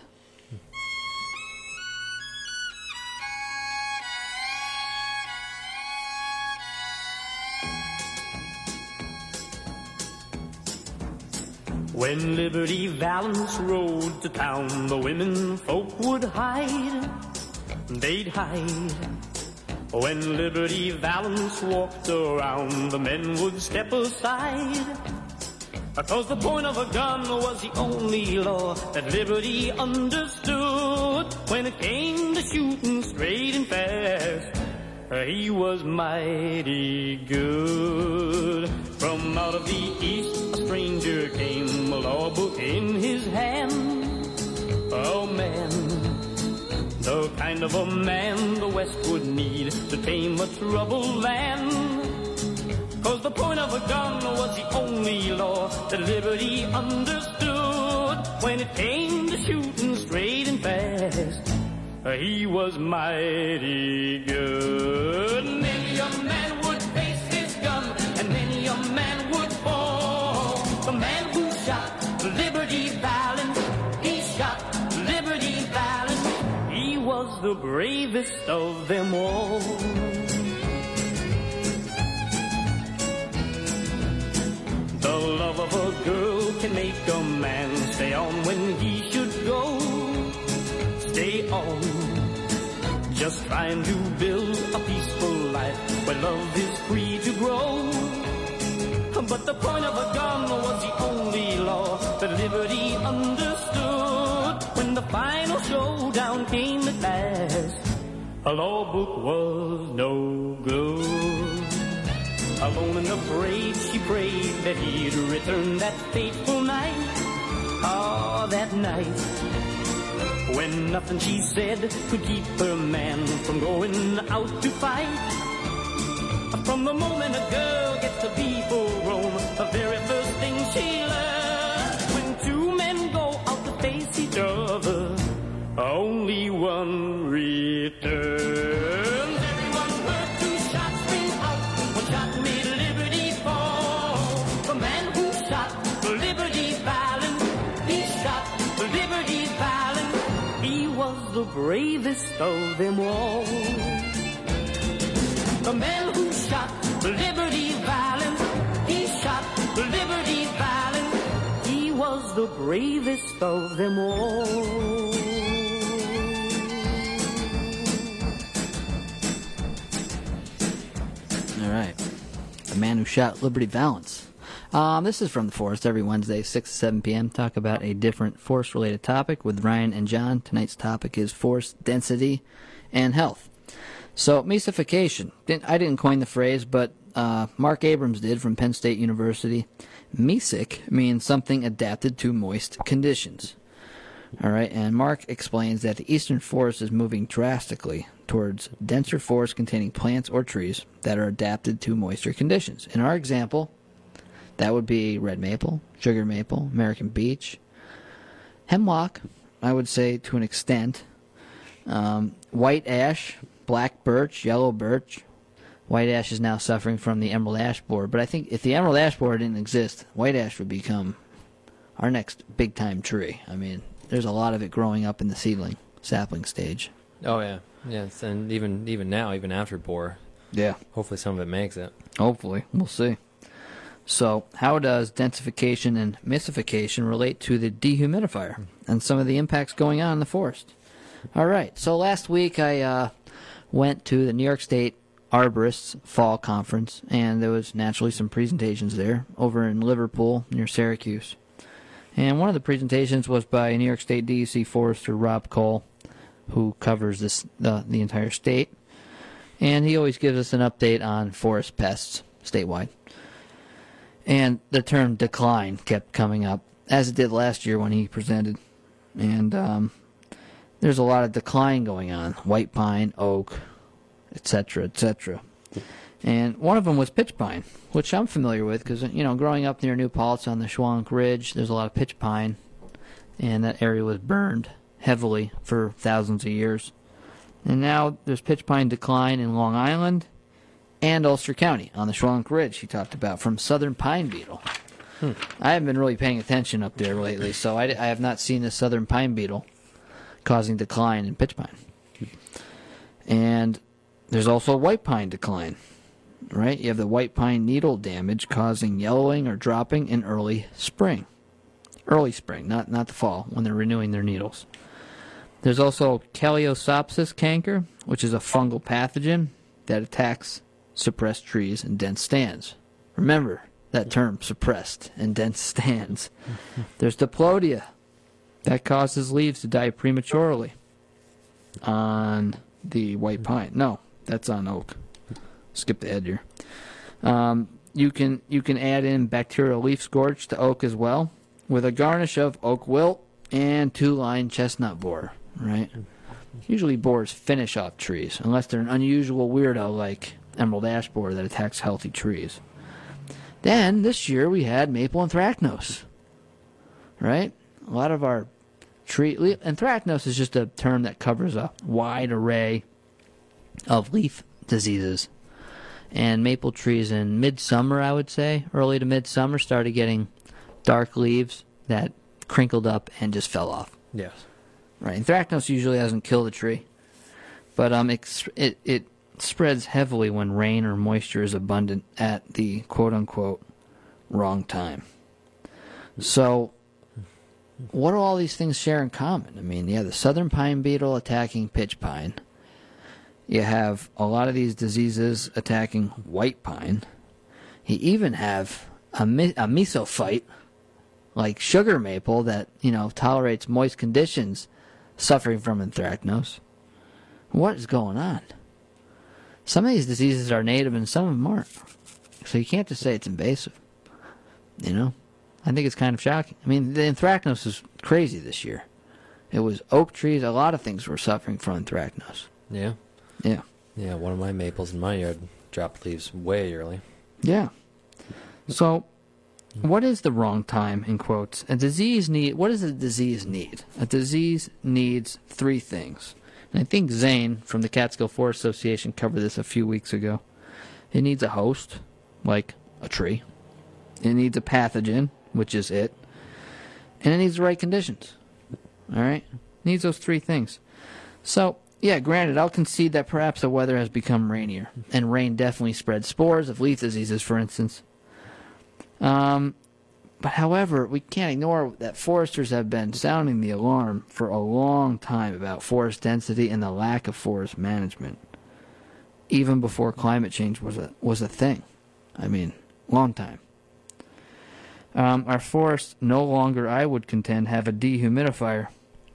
When Liberty Valance rode to town, the women folk would hide. They'd hide. When Liberty Valance walked around, the men would step aside. Because the point of a gun was the only law that Liberty understood. When it came to shooting straight and fast, he was mighty good. From out of the east a stranger came, a law book in his hand. Oh man, the kind of a man the West would need to tame a troubled land. 'Cause the point of a gun was the only law that Liberty understood. When it came to shooting straight and fast, he was mighty good. Many a man would face his gun, and many a man would fall. The man who shot Liberty Valance, he shot Liberty Valance. He was the bravest of them all. The love of a girl can make a man stay on when he should go. Stay on, just trying to build a peaceful life where love is free to grow. But the point of a gun was the only law that Liberty understood. When the final showdown came at last, a law book was no good. Alone and afraid, she prayed that he'd return that fateful night. Ah, that night, when nothing she said could keep her man from going out to fight. From the moment a girl gets to be full grown, the very first thing she learns, when two men go out to face each other, only one returns. Everyone heard two shots ring out, one shot made Liberty fall. The man who shot Liberty Valance, he shot Liberty Valance. He was the bravest of them all. The man who shot Liberty Valance, he shot Liberty Valance. He was the bravest of them all. All right. The Man Who Shot Liberty Valance. This is From the Forest every Wednesday, 6 to 7 p.m. Talk about a different forest-related topic with Ryan and John. Tonight's topic is forest density and health. So, mesification. I didn't coin the phrase, but Mark Abrams did from Penn State University. Mesic means something adapted to moist conditions. All right, and Mark explains that the eastern forest is moving drastically towards denser forests containing plants or trees that are adapted to moisture conditions. In our example, that would be red maple, sugar maple, American beech, hemlock, I would say to an extent, white ash, black birch, yellow birch. White ash is now suffering from the emerald ash borer, but I think if the emerald ash borer didn't exist, white ash would become our next big-time tree. I mean, there's a lot of it growing up in the seedling, sapling stage. Oh, yeah. Yes, and even now, even after borer. Yeah. Hopefully some of it makes it. Hopefully. We'll see. So, how does densification and mesification relate to the dehumidifier and some of the impacts going on in the forest? All right. So, last week I went to the New York State Arborists Fall Conference, and there was naturally some presentations there over in Liverpool near Syracuse. And one of the presentations was by New York State DEC Forester Rob Cole, who covers the entire state. And he always gives us an update on forest pests statewide. And the term decline kept coming up, as it did last year when he presented. And there's a lot of decline going on. White pine, oak, etc., etc. And one of them was pitch pine, which I'm familiar with because, growing up near New Paltz on the Schwank Ridge, there's a lot of pitch pine, and that area was burned heavily for thousands of years. And now there's pitch pine decline in Long Island and Ulster County on the Schwank Ridge he talked about from southern pine beetle. I haven't been really paying attention up there lately, so I have not seen the southern pine beetle causing decline in pitch pine. And there's also white pine decline, right? You have the white pine needle damage causing yellowing or dropping in early spring. Early spring, not the fall, when they're renewing their needles. There's also Calliosopsis canker, which is a fungal pathogen that attacks suppressed trees and dense stands. Remember that term, suppressed and dense stands. There's Diplodia, that causes leaves to die prematurely on the white pine. No, that's on oak. Skip ahead here. You can add in bacterial leaf scourge to oak as well, with a garnish of oak wilt and two-line chestnut borer. Right? Usually borers finish off trees, unless they're an unusual weirdo like emerald ash borer that attacks healthy trees. Then, this year, we had maple anthracnose. Right? A lot of our anthracnose is just a term that covers a wide array of leaf diseases. And maple trees in midsummer, I would say, early to midsummer, started getting dark leaves that crinkled up and just fell off. Yes. Right. Anthracnose usually doesn't kill the tree, but it spreads heavily when rain or moisture is abundant at the quote-unquote wrong time. So, what do all these things share in common? I mean, you have the southern pine beetle attacking pitch pine. You have a lot of these diseases attacking white pine. You even have a mesophyte, like sugar maple, that, tolerates moist conditions, suffering from anthracnose. What is going on? Some of these diseases are native and some of them aren't. So you can't just say it's invasive. I think it's kind of shocking. I mean, the anthracnose is crazy this year. It was oak trees. A lot of things were suffering from anthracnose. Yeah. Yeah. Yeah, one of my maples in my yard dropped leaves way early. Yeah. So, what is the wrong time, in quotes? What does a disease need? A disease needs three things. And I think Zane from the Catskill Forest Association covered this a few weeks ago. It needs a host, like a tree. It needs a pathogen, which is it. And it needs the right conditions. All right? It needs those three things. So, yeah, granted, I'll concede that perhaps the weather has become rainier. And rain definitely spreads spores of leaf diseases, for instance. But however, we can't ignore that foresters have been sounding the alarm for a long time about forest density and the lack of forest management, even before climate change was a thing. I mean, long time. Our forests no longer, I would contend, have a dehumidifier.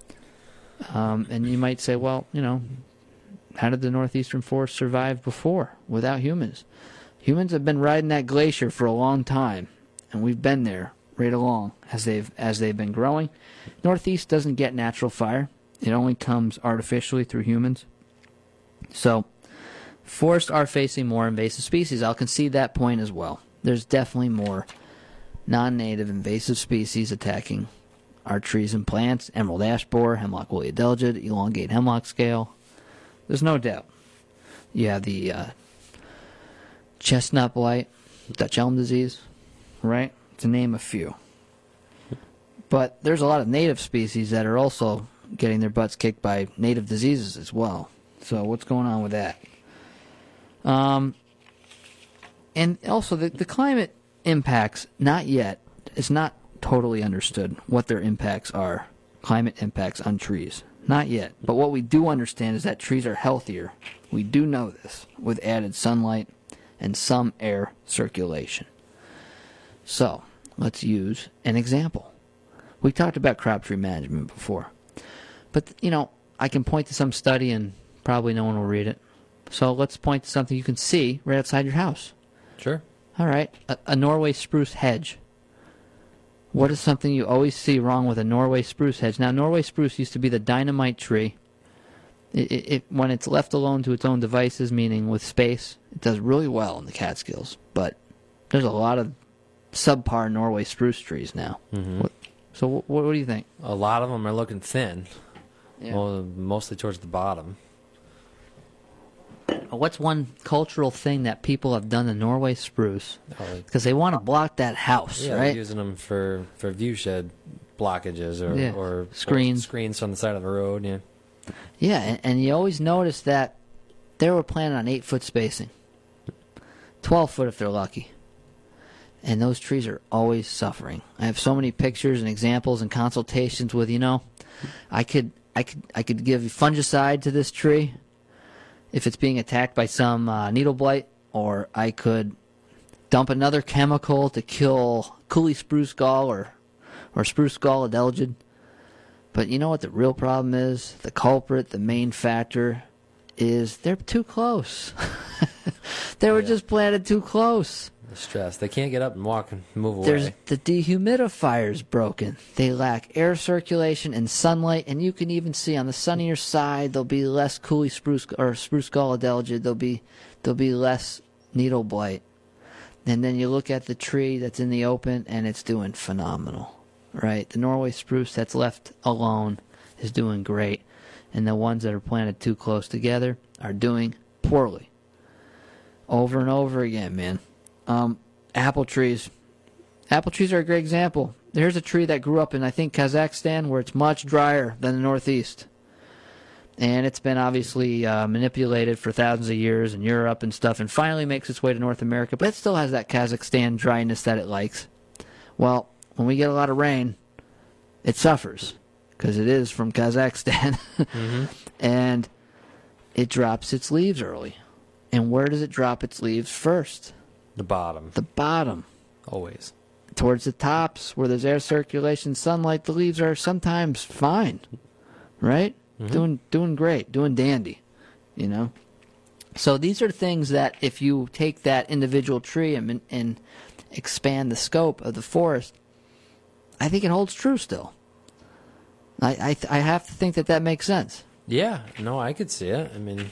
And you might say, well, you know, how did the northeastern forest survive before without humans? Humans have been riding that glacier for a long time, and we've been there right along as they've been growing. Northeast doesn't get natural fire. It only comes artificially through humans. So forests are facing more invasive species. I'll concede that point as well. There's definitely more non-native invasive species attacking our trees and plants. Emerald ash borer, hemlock woolly adelgid, elongate hemlock scale. There's no doubt. You have the chestnut blight, Dutch elm disease, right? To name a few. But there's a lot of native species that are also getting their butts kicked by native diseases as well. So what's going on with that? And also the climate impacts, not yet, it's not totally understood what their impacts are, climate impacts on trees. Not yet. But what we do understand is that trees are healthier. We do know this with added sunlight and some air circulation. So, let's use an example. We talked about crop tree management before. But, you know, I can point to some study and probably no one will read it. So let's point to something you can see right outside your house. Sure. All right. A Norway spruce hedge. What is something you always see wrong with a Norway spruce hedge? Now, Norway spruce used to be the dynamite tree. When it's left alone to its own devices, meaning with space, it does really well in the Catskills. But there's a lot of subpar Norway spruce trees now. Mm-hmm. So what do you think? A lot of them are looking thin. Yeah. Well, mostly towards the bottom. What's one cultural thing that people have done to Norway spruce? Because they want to block that house, Yeah, right? they're using them for view shed blockages or screens. Or screens on the side of the road. Yeah. Yeah, and you always notice that they were planning on 8-foot spacing. 12 foot if they're lucky. And those trees are always suffering. I have so many pictures and examples and consultations with, you know, I could give fungicide to this tree if it's being attacked by some needle blight, or I could dump another chemical to kill Cooley spruce gall or spruce gall adelgid. But you know what the real problem is? The culprit, the main factor, is they're too close. They were just planted too close. The stress. They can't get up and walk and move away. The dehumidifier's broken. They lack air circulation and sunlight, and you can even see on the sunnier side there'll be less Cooley spruce or spruce gall adelgid. There'll be less needle blight. And then you look at the tree that's in the open, and it's doing phenomenal. Right? The Norway spruce that's left alone is doing great, and the ones that are planted too close together are doing poorly. Over and over again, man. Apple trees. Apple trees are a great example. There's a tree that grew up in, I think, Kazakhstan, where it's much drier than the Northeast. And it's been obviously manipulated for thousands of years in Europe and stuff, and finally makes its way to North America. But it still has that Kazakhstan dryness that it likes. Well, when we get a lot of rain, it suffers, because it is from Kazakhstan. Mm-hmm. And it drops its leaves early. And where does it drop its leaves first? The bottom. The bottom. Always. Towards the tops, where there's air circulation, sunlight, the leaves are sometimes fine. Right? Mm-hmm. Doing great. Doing dandy. You know? So these are things that if you take that individual tree and expand the scope of the forest, I think it holds true still. I have to think that makes sense. Yeah. No, I could see it. I mean,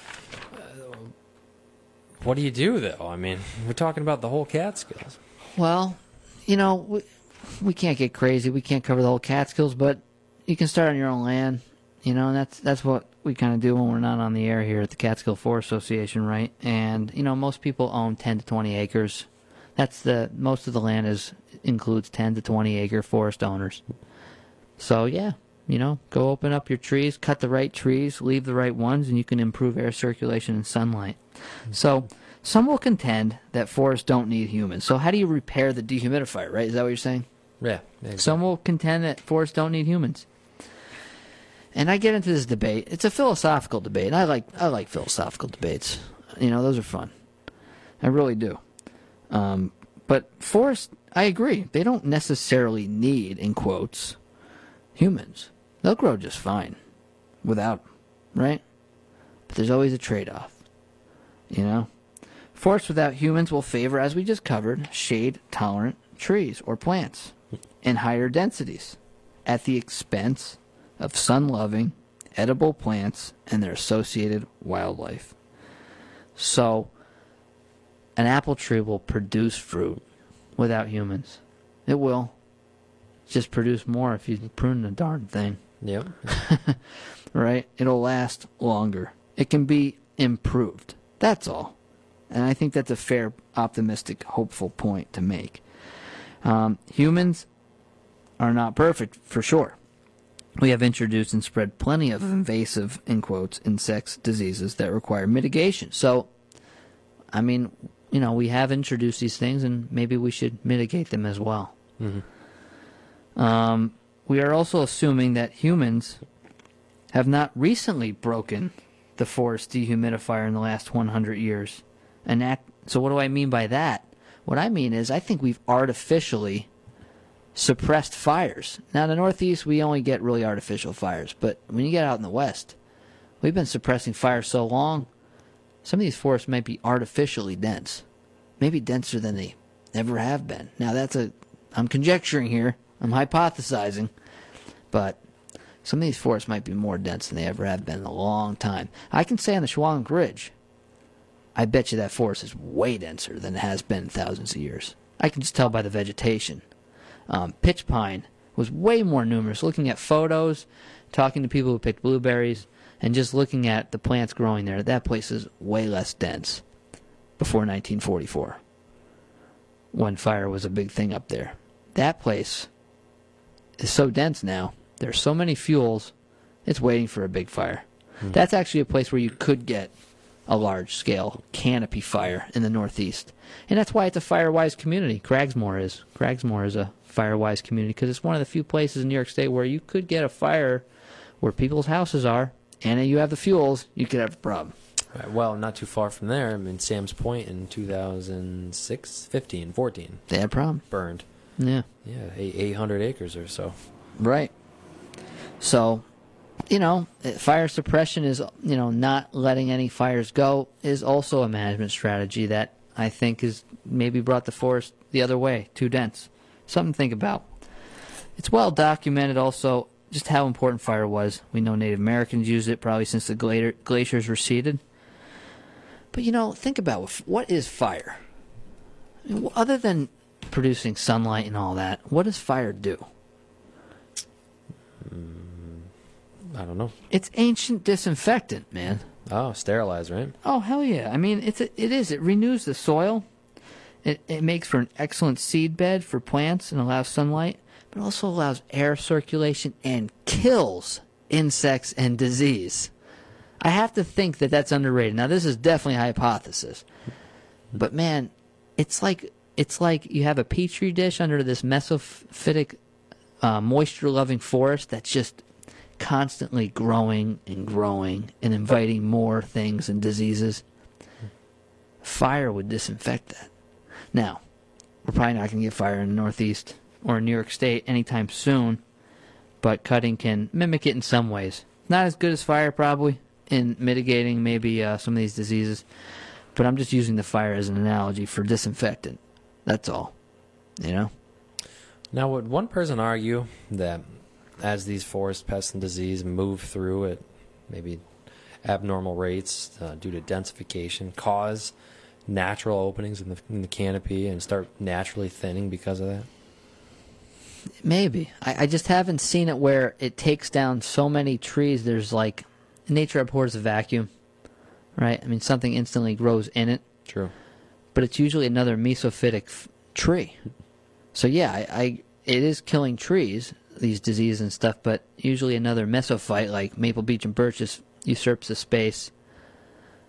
what do you do, though? I mean, we're talking about the whole Catskills. Well, you know, we can't get crazy. We can't cover the whole Catskills, but you can start on your own land. You know, and that's what we kind of do when we're not on the air here at the Catskill Forest Association, right? And, you know, most people own 10 to 20 acres. Most of the land includes 10 to 20 acre forest owners. So, yeah, you know, go open up your trees, cut the right trees, leave the right ones, and you can improve air circulation and sunlight. So Some will contend that forests don't need humans. So how do you repair the dehumidifier, right? Is that what you're saying? Yeah. Exactly. Some will contend that forests don't need humans. And I get into this debate. It's a philosophical debate, and I like philosophical debates. You know, those are fun. I really do. But forests, I agree, they don't necessarily need, in quotes, humans. They'll grow just fine without them, right? But there's always a trade-off, you know? Forests without humans will favor, as we just covered, shade-tolerant trees or plants in higher densities at the expense of sun-loving, edible plants and their associated wildlife. So, an apple tree will produce fruit without humans. It will. Just produce more if you prune the darn thing. Yep. Right? It'll last longer. It can be improved. That's all. And I think that's a fair, optimistic, hopeful point to make. Humans are not perfect, for sure. We have introduced and spread plenty of invasive, in quotes, insects, diseases that require mitigation. So, I mean, you know, we have introduced these things, and maybe we should mitigate them as well. Mm-hmm. We are also assuming that humans have not recently broken the forest dehumidifier in the last 100 years. So what do I mean by that? What I mean is I think we've artificially suppressed fires. Now, in the Northeast, we only get really artificial fires. But when you get out in the West, we've been suppressing fires so long, some of these forests might be artificially dense. Maybe denser than they ever have been. Now, I'm conjecturing here. I'm hypothesizing. But some of these forests might be more dense than they ever have been in a long time. I can say on the Shawangunk Ridge, I bet you that forest is way denser than it has been in thousands of years. I can just tell by the vegetation. Pitch pine was way more numerous. Looking at photos, talking to people who picked blueberries, and just looking at the plants growing there, that place is way less dense before 1944, when fire was a big thing up there. That place is so dense now. There's so many fuels, it's waiting for a big fire. That's actually a place where you could get a large-scale canopy fire in the Northeast. And that's why it's a fire-wise community. Cragsmore is. Cragsmore is a fire-wise community because it's one of the few places in New York State where you could get a fire where people's houses are, and you have the fuels, you could have a problem. Right, well, not too far from there, I mean, Sam's Point in 2006, 15, 14. They had a problem. Burned. Yeah. Yeah, 800 acres or so. Right. So, you know, fire suppression is, you know, not letting any fires go is also a management strategy that I think is maybe brought the forest the other way, too dense. Something to think about. It's well documented also just how important fire was. We know Native Americans used it probably since the glaciers receded. But, you know, think about what is fire? I mean, other than producing sunlight and all that, what does fire do? I don't know. It's ancient disinfectant, man. Oh, sterilize, right? Oh, hell yeah. I mean, it is. It renews the soil. It makes for an excellent seed bed for plants and allows sunlight, but also allows air circulation and kills insects and disease. I have to think that that's underrated. Now, this is definitely a hypothesis. But, man, it's like you have a petri dish under this mesophytic, moisture-loving forest that's just constantly growing and growing and inviting more things and diseases. Fire would disinfect that. Now, we're probably not going to get fire in the Northeast or in New York State anytime soon, but cutting can mimic it in some ways. Not as good as fire, probably, in mitigating maybe some of these diseases, but I'm just using the fire as an analogy for disinfectant. That's all, you know? Now, would one person argue that as these forest pests and disease move through at maybe abnormal rates due to densification, cause natural openings in the canopy and start naturally thinning because of that? Maybe. I just haven't seen it where it takes down so many trees. There's like, nature abhors a vacuum, right? I mean, something instantly grows in it. True. But it's usually another mesophytic tree. So yeah, it is killing trees, these diseases and stuff, but usually another mesophyte like maple, beech, and birch just usurps the space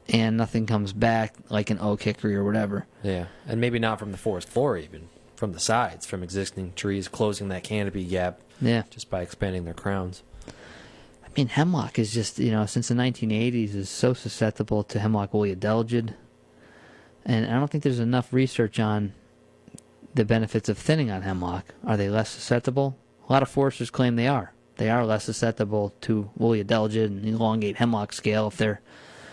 and nothing comes back like an oak, hickory, or whatever. Yeah, and maybe not from the forest floor even, from the sides, from existing trees, closing that canopy gap just by expanding their crowns. I mean, hemlock is just, since the 1980s is so susceptible to hemlock woolly adelgid, and I don't think there's enough research on the benefits of thinning on hemlock. Are they less susceptible? A lot of foresters claim they are. They are less susceptible to woolly adelgid and elongate hemlock scale if they're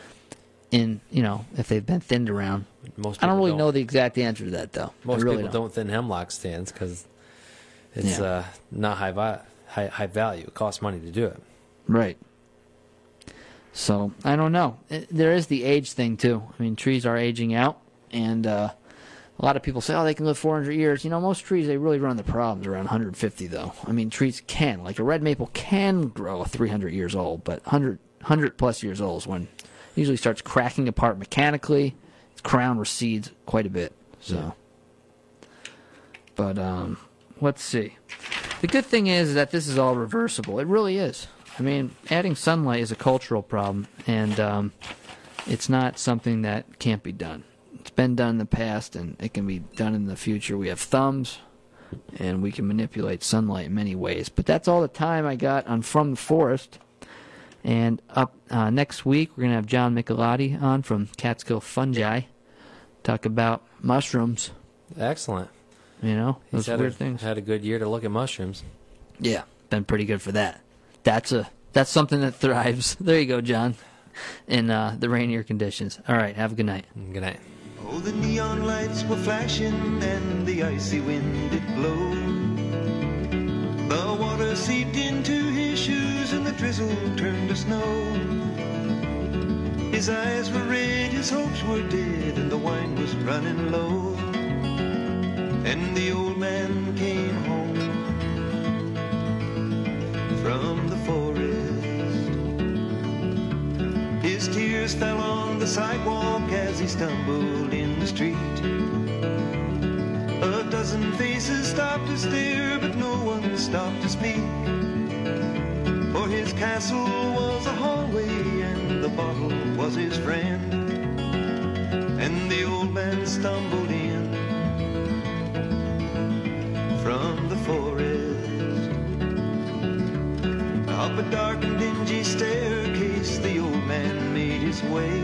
if they've been thinned around. I don't really know the exact answer to that, though. Most people don't thin hemlock stands because it's not high value. It costs money to do it. Right. So, I don't know. There is the age thing, too. I mean, trees are aging out, and a lot of people say, they can live 400 years. Most trees, they really run into problems around 150, though. I mean, trees can. Like a red maple can grow 300 years old, but 100-plus years old is when it usually starts cracking apart mechanically. Its crown recedes quite a bit. So, But let's see. The good thing is that this is all reversible. It really is. I mean, adding sunlight is a cultural problem, and it's not something that can't be done. It's been done in the past, and it can be done in the future. We have thumbs, and we can manipulate sunlight in many ways. But that's all the time I got on From the Forest. And up next week, we're going to have John Michelotti on from Catskill Fungi, talk about mushrooms. Excellent. Those weird things. Had a good year to look at mushrooms. Yeah, been pretty good for that. That's something that thrives. There you go, John, in the rainier conditions. All right, have a good night. Good night. Oh, the neon lights were flashing and the icy wind did blow. The water seeped into his shoes and the drizzle turned to snow. His eyes were red, his hopes were dead, and the wine was running low. And the old man came home from the forest. His tears fell on the sidewalk as he stumbled in the street. A dozen faces stopped to stare, but no one stopped to speak. For his castle was a hallway and the bottle was his friend. And the old man stumbled in from the forest. Up a dark and dingy staircase the old man made his way.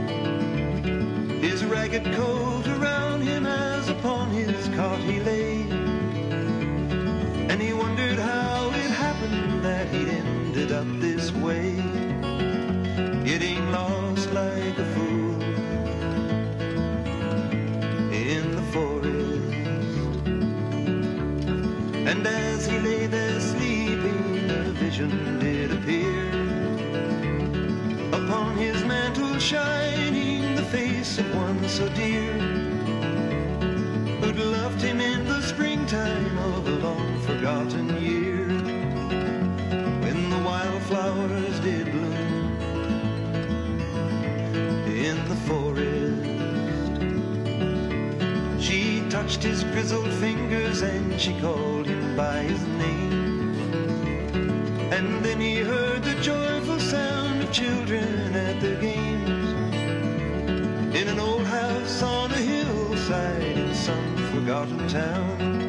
His ragged coat around him as upon his cot he lay. And he wondered how it happened that he'd ended up this way, getting lost like a fool in the forest. And as he lay there sleeping, a vision did appear. Upon his mantle shining the face of one so dear, who'd loved him in the springtime of a long forgotten year, when the wildflowers did bloom in the forest. She touched his grizzled fingers and she called him by his name. And then he heard the joyful sound of children at their games, in an old house on a hillside in some forgotten town.